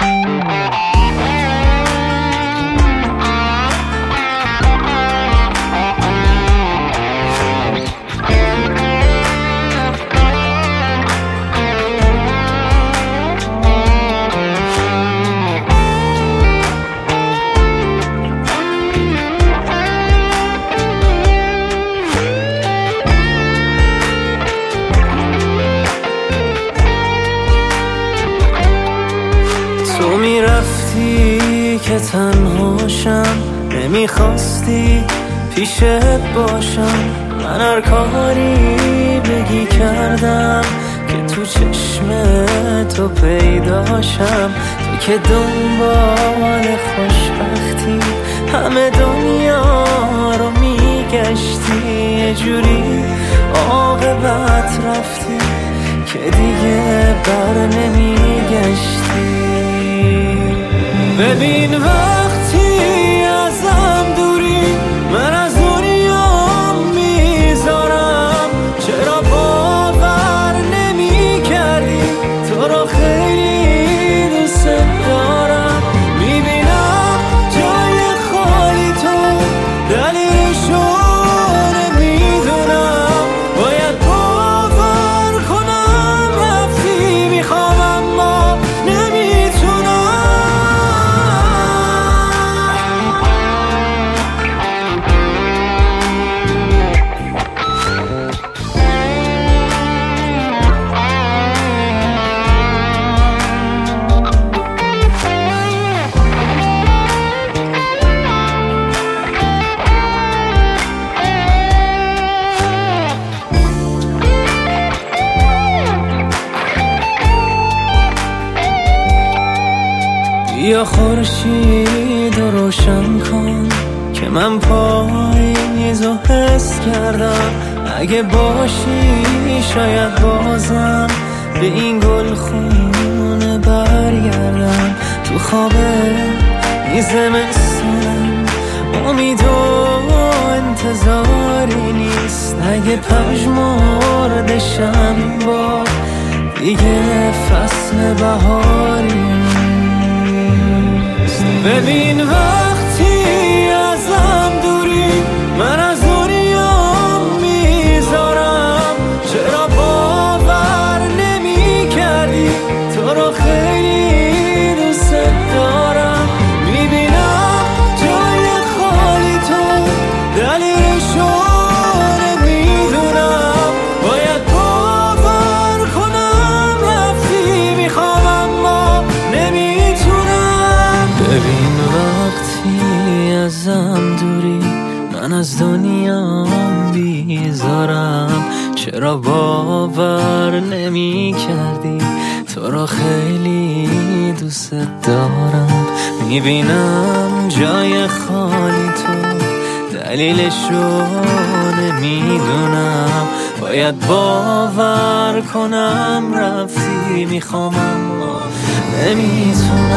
تو میرفتی که تنهاشم، نمیخواستی پیشت باشم. من هر کاری بگی کردم که تو چشم تو پیداشم. تو که دنبال خوشبختی همه دنیا رو میگشتی، یه جوری عاقبت رفتی که دیگه بر نمیگشتی. ببین وقتی ازم دوری، من از دنیا میذارم. چرا باور نمی کردی تو رو خیلی دوست دارم. میبینم جای خالی تو، دلیلشو نمیدونم. باید باور کنم رفتی، میخوام اما نمیتونم. یا خورشید رو روشن کن که من پاییزو حس کردم. اگه باشی شاید بازم به این گلخونه برگردم. تو خواب این زمستونم امید و انتظاری نیست. اگه پژمردشم این بار دیگه فصل بهاری نیست. ببین وقتی ازم دوری، من از دنیا میذارم. چرا باور نمی کردی تو رو خیلی دوست دارم. میبینم جای خالی تو، دلیلشو نمیدونم. باید باور کنم رفتی، میخوام اما نمیتونم. ببین وقتی ازم دوری، من از دنیا بیزارم. چرا باور نمی کردی تو رو خیلی دوست دارم. میبینم جای خالی تو، دلیلشو نمیدونم. باید باور کنم رفتی، میخوام اما نمیتونم.